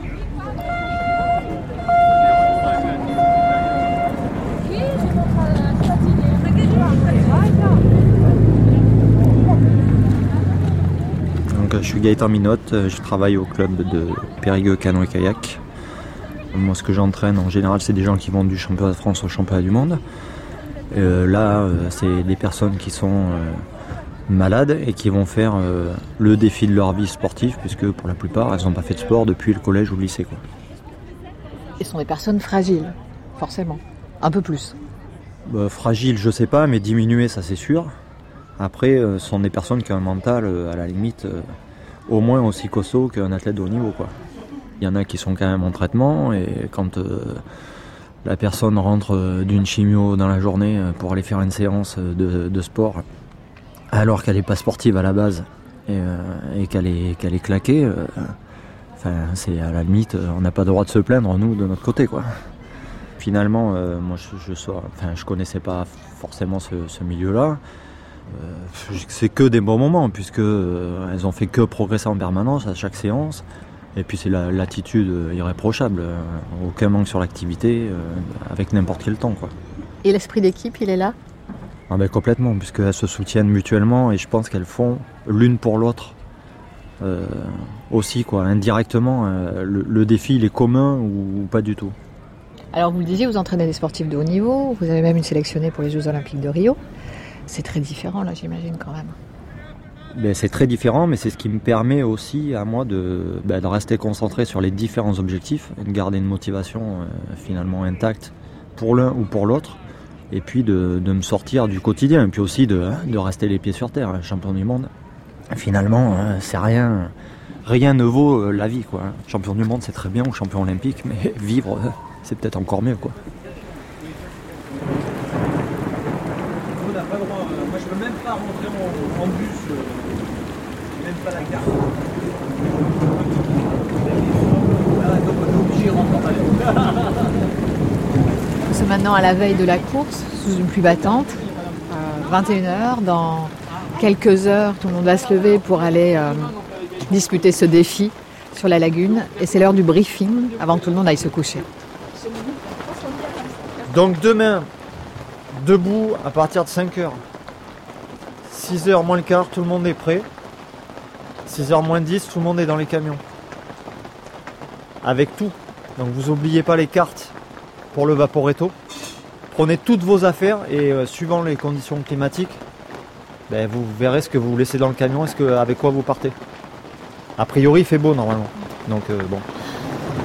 Donc, je suis Gaëtan Minotte, je travaille au club de Périgueux Canoë Kayak. Moi, ce que j'entraîne en général, c'est des gens qui vont du championnat de France au championnat du monde. Euh, là, euh, c'est des personnes qui sont euh, malades et qui vont faire euh, le défi de leur vie sportive, puisque pour la plupart, elles n'ont pas fait de sport depuis le collège ou le lycée, quoi. Et ce sont des personnes fragiles, forcément. Un peu plus. Bah, fragiles, je sais pas, mais diminuées, ça c'est sûr. Après, euh, ce sont des personnes qui ont un mental, euh, à la limite, euh, au moins aussi costaud qu'un athlète de haut niveau, quoi. Il y en a qui sont quand même en traitement, et quand euh, la personne rentre euh, d'une chimio dans la journée euh, pour aller faire une séance de, de sport, alors qu'elle n'est pas sportive à la base, et, euh, et qu'elle est, qu'elle est claquée, euh, enfin, c'est à la limite, on n'a pas le droit de se plaindre, nous, de notre côté, quoi. Finalement, euh, moi, je, je, sois, enfin, je connaissais pas forcément ce, ce milieu-là. Euh, c'est que des bons moments, puisque euh, elles ont fait que progresser en permanence à chaque séance. Et puis c'est la, l'attitude irréprochable, euh, aucun manque sur l'activité, euh, avec n'importe quel temps, quoi. Et l'esprit d'équipe, il est là ? Ah ben, complètement, puisqu'elles se soutiennent mutuellement, et je pense qu'elles font l'une pour l'autre euh, aussi, quoi. Indirectement, euh, le, le défi, il est commun ou, ou pas du tout. Alors vous le disiez, vous entraînez des sportifs de haut niveau, vous avez même une sélectionnée pour les Jeux Olympiques de Rio. C'est très différent là, j'imagine, quand même. Ben, c'est très différent, mais c'est ce qui me permet aussi à moi de, ben, de rester concentré sur les différents objectifs, de garder une motivation euh, finalement intacte pour l'un ou pour l'autre, et puis de, de me sortir du quotidien, et puis aussi de, de rester les pieds sur terre. Champion du monde, finalement, c'est rien, rien ne vaut la vie, quoi. Champion du monde, c'est très bien, ou champion olympique, mais vivre, c'est peut-être encore mieux, quoi. On n'a pas le droit, moi je peux même pas rentrer en, en bus, euh, même pas la carte. Ah, donc on est obligé de rentrer. Nous sommes maintenant à la veille de la course, sous une pluie battante, euh, vingt et une heures. Dans quelques heures, tout le monde va se lever pour aller euh, disputer ce défi sur la lagune. Et c'est l'heure du briefing, avant que tout le monde aille se coucher. Donc demain, debout à partir de cinq heures. six heures moins le quart, tout le monde est prêt. six heures moins dix, tout le monde est dans les camions. Avec tout. Donc vous n'oubliez pas les cartes pour le Vaporetto. Prenez toutes vos affaires et euh, suivant les conditions climatiques, ben, vous verrez ce que vous laissez dans le camion et ce que, avec quoi vous partez. A priori, il fait beau normalement. Donc euh, bon. Oui ?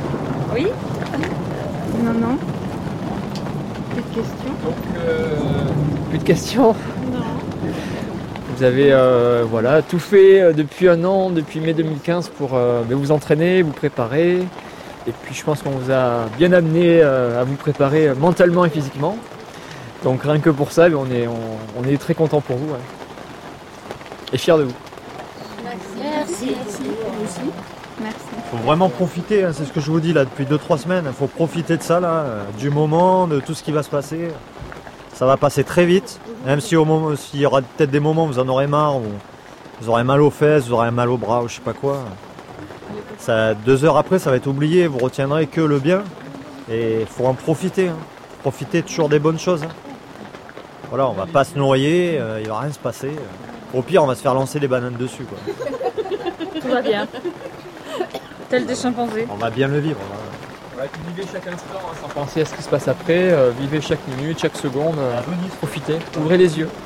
Non, non. Plus de questions ? Donc, euh, plus de questions. Non. Vous avez euh, voilà, tout fait euh, depuis un an, depuis mai deux mille quinze pour euh, vous entraîner, vous préparer. Et puis je pense qu'on vous a bien amené euh, à vous préparer euh, mentalement et physiquement. Donc rien que pour ça, on est, on, on est très content pour vous. Ouais. Et fiers de vous. Merci. Merci. Merci. Merci. Il faut vraiment profiter, hein, c'est ce que je vous dis là depuis deux trois semaines. Il faut profiter de ça, là, du moment, de tout ce qui va se passer. Ça va passer très vite, même si au moment, s'il y aura peut-être des moments où vous en aurez marre, où vous aurez mal aux fesses, vous aurez mal au bras ou je sais pas quoi. Ça, deux heures après, ça va être oublié, vous retiendrez que le bien. Et il faut en profiter, hein. Profiter toujours des bonnes choses. Hein. Voilà, on va pas se noyer, euh, il va rien se passer. Au pire, on va se faire lancer des bananes dessus, quoi. Tout va bien. Tel des chimpanzés. On va bien le vivre. Ouais, vivez chaque instant hein, sans penser à ce qui se passe après. Euh, vivez chaque minute, chaque seconde. Euh, profitez, ouvrez les yeux.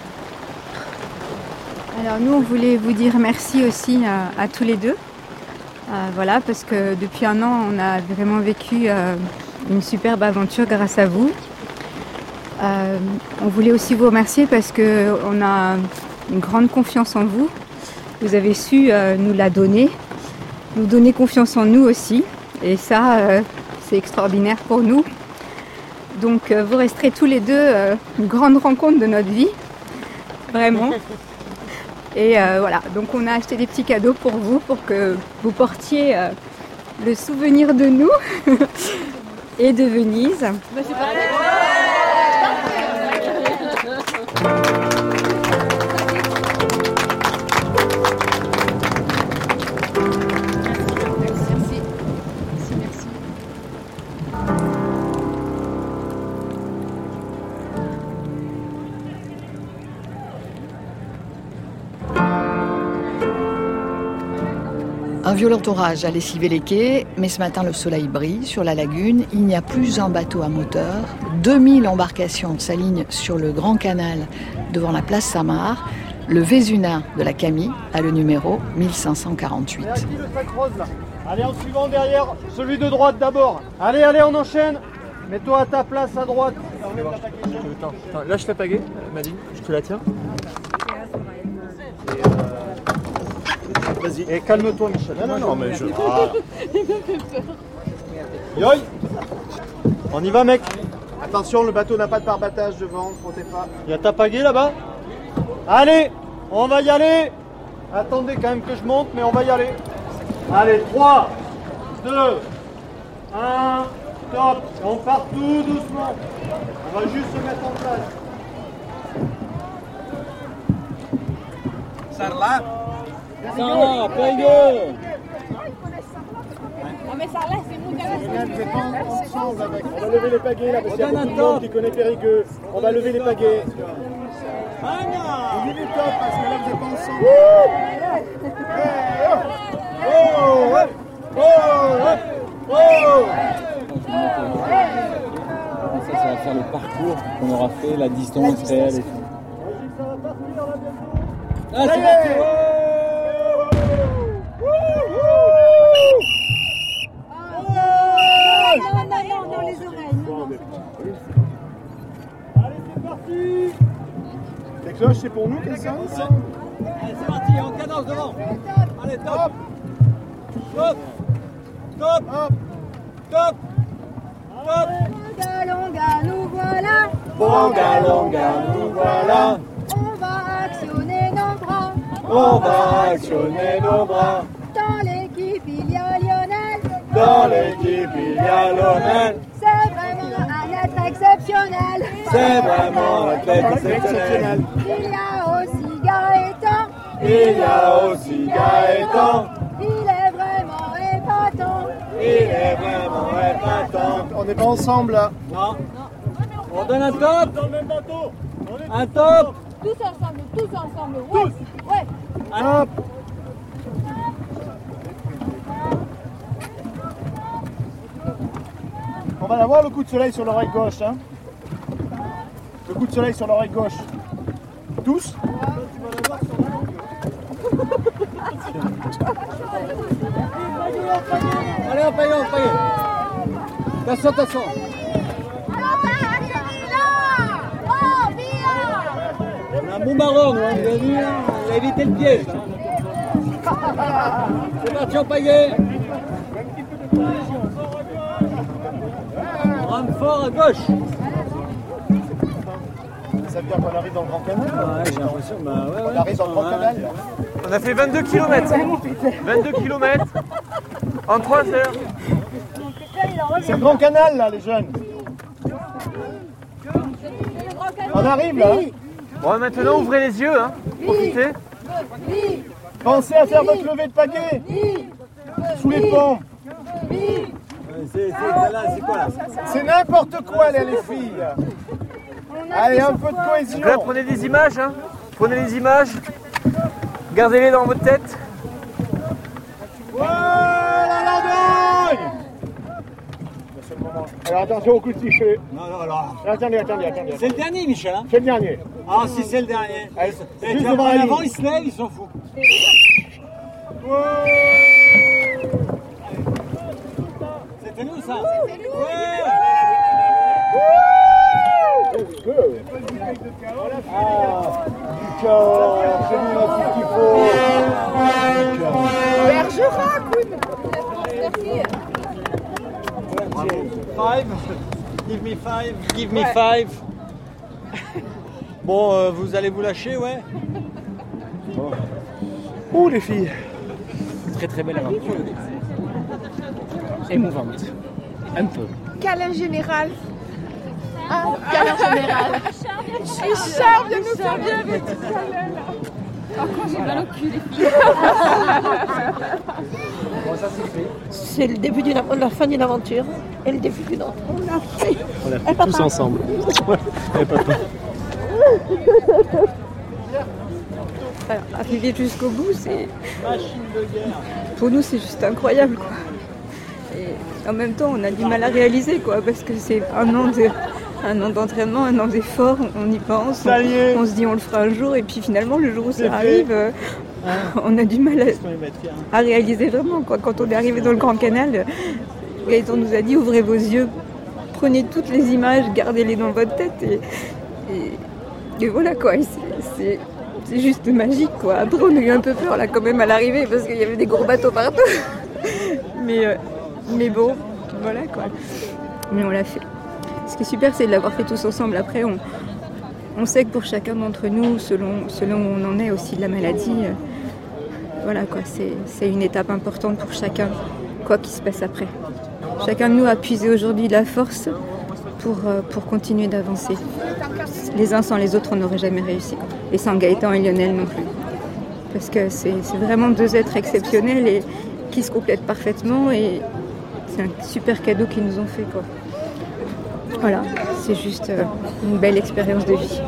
Alors nous, on voulait vous dire merci aussi à, à tous les deux. Euh, voilà, parce que depuis un an, on a vraiment vécu euh, une superbe aventure grâce à vous. Euh, on voulait aussi vous remercier parce qu'on a une grande confiance en vous vous avez su euh, nous la donner, nous donner confiance en nous aussi. Et ça, euh, c'est extraordinaire pour nous. Donc euh, vous resterez tous les deux euh, une grande rencontre de notre vie, vraiment. Et euh, voilà, donc on a acheté des petits cadeaux pour vous, pour que vous portiez euh, le souvenir de nous et de Venise. Un violent orage a lessivé les quais, mais ce matin le soleil brille sur la lagune. Il n'y a plus un bateau à moteur. deux mille embarcations s'alignent sur le grand canal devant la place Saint-Marc. Le Vésunin de la Camille a le numéro mille cinq cent quarante-huit. Allez, en suivant derrière, celui de droite d'abord. Allez, allez, on enchaîne. Mets-toi à ta place à droite. Attends, attends, lâche la pagaie, Madine, je te la tiens. Vas-y, et calme-toi, Michel. Non, non, non, mais je. Ah. Yoï, on y va, mec. Attention, le bateau n'a pas de pare-battage devant, sautez pas. Il y a ta pagaie là-bas. Allez, on va y aller. Attendez quand même que je monte, mais on va y aller. Allez, trois, deux, un, top. On part tout doucement. On va juste se mettre en place. Sarla. Sarla, pagaie. Non mais Sarla, c'est mon gars. On va lever les pagaies là, parce qu'il y a beaucoup de monde qui connaît Périgueux. On va lever les pagaies. Vous vivez top parce que là vous êtes pas ensemble. Oh, ouais. Oh, ouais. Oh. Ça, ça va faire le parcours qu'on aura fait, la distance réelle et tout. Ah, c'est parti. Non, non, non, dans les oreilles. Allez, c'est parti. Les cloches, c'est pour nous, quelqu'un? Allez, c'est parti, on cadence devant. Allez, top. Top. Top. Top. Top. Bonga longa, nous voilà. Bonga longa, nous voilà. On va actionner nos bras. On va actionner nos bras. Dans l'équipe, il y a Lionel. Dans l'équipe, il y a Lionel. C'est vraiment un être exceptionnel. C'est vraiment un être exceptionnel. Il y a aussi Gaëtan. Il y a aussi Gaëtan. Il est vraiment épatant. Il est vraiment épatant. On n'est pas ensemble là. Non. On donne un top. Dans le même bateau. Un top. Tous ensemble, tous ensemble. Ouais. Ouais. Un top. On va avoir le coup de soleil sur l'oreille gauche. Hein. Le coup de soleil sur l'oreille gauche. Tous. Allez, on paye, on paye. Attention, attention. On a un bon baron, vous avez vu, on a évité le piège. C'est parti, on paye. On rame fort à gauche. Ça veut dire qu'on arrive dans le Grand Canal? Ouais, j'ai l'impression. Bah, ouais, ouais. On arrive dans le Grand Canal. On a fait vingt-deux kilomètres. vingt-deux kilomètres en trois heures. C'est le Grand Canal là, les jeunes. On arrive là. Bon, maintenant ouvrez les yeux, hein. Profitez. Pensez à faire votre levée de pagaie. Sous les ponts. C'est quoi là? C'est n'importe quoi là, les filles. Allez, un peu de cohésion. Donc là, prenez des images, hein. Prenez les images. Gardez-les dans votre tête. Ouais, la Dordogne. Alors attention au coup de sifflet. Non, non, alors. Attendez, attendez, attendez. C'est le dernier, Michel. Hein. C'est le dernier. Ah, si c'est le dernier. Allez, et juste tu devant vas la avant, ligne. il se lève, il s'en fout. Ouais. C'était nous, ça. C'était nous. Ouais. Ah, du cœur, c'est nous là, tout ce qu'il faut. Five. Give me five. Give me five. Bon, euh, vous allez vous lâcher, ouais. Bon. Oh les filles. Très très belle aventure. Émouvante. Un peu. Câlin général. Ah, câlin général. Et Charles vient nous faire bien avec ce câlin là. Encore j'ai mal au cul les filles. Bon, ça c'est fait. C'est le début d'une la fin d'une aventure et le début d'une autre. On l'a fait. On l'a fait tous papa. Ensemble. Ouais, papa. Alors, arriver jusqu'au bout, c'est pour nous c'est juste incroyable quoi. Et en même temps, on a du mal à réaliser quoi, parce que c'est un an de un an d'entraînement, un an d'effort, on y pense, on, on se dit on le fera un jour et puis finalement le jour où ça arrive, euh, on a du mal à, à réaliser vraiment quoi. Quand on est arrivé dans le Grand Canal, Gaëtan nous a dit ouvrez vos yeux, prenez toutes les images, gardez-les dans votre tête et, et, et voilà quoi. Et c'est, c'est, c'est juste magique quoi. Après on a eu un peu peur là quand même à l'arrivée parce qu'il y avait des gros bateaux partout. mais, euh, mais bon, voilà quoi. Mais on l'a fait. Ce qui est super, c'est de l'avoir fait tous ensemble. Après, on, on sait que pour chacun d'entre nous, selon, selon où on en est aussi de la maladie, euh, voilà quoi, c'est, c'est une étape importante pour chacun, quoi qu'il se passe après. Chacun de nous a puisé aujourd'hui de la force pour, euh, pour continuer d'avancer. Les uns sans les autres, on n'aurait jamais réussi. Quoi. Et sans Gaëtan et Lionel non plus. Parce que c'est, c'est vraiment deux êtres exceptionnels et qui se complètent parfaitement et c'est un super cadeau qu'ils nous ont fait quoi. Voilà, c'est juste euh, une belle expérience de vie.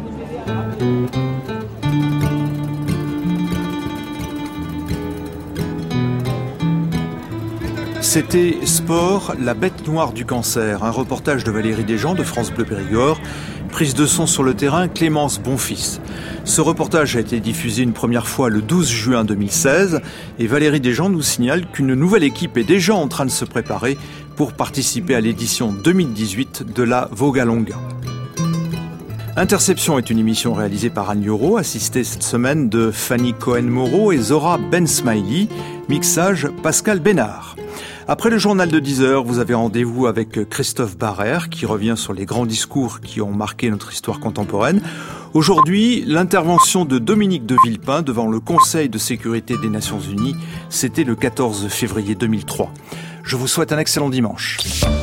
C'était Sport, la bête noire du cancer, un reportage de Valérie Desjean de France Bleu Périgord, prise de son sur le terrain Clémence Bonfils. Ce reportage a été diffusé une première fois le douze juin deux mille seize et Valérie Desjean nous signale qu'une nouvelle équipe est déjà en train de se préparer pour participer à l'édition deux mille dix-huit de la Vogalonga. Interception est une émission réalisée par Anne Lioro, assistée cette semaine de Fanny Cohen-Moreau et Zora Ben-Smiley, mixage Pascal Bénard. Après le journal de dix heures, vous avez rendez-vous avec Christophe Barrère qui revient sur les grands discours qui ont marqué notre histoire contemporaine. Aujourd'hui, l'intervention de Dominique de Villepin devant le Conseil de sécurité des Nations Unies, c'était le quatorze février deux mille trois. Je vous souhaite un excellent dimanche.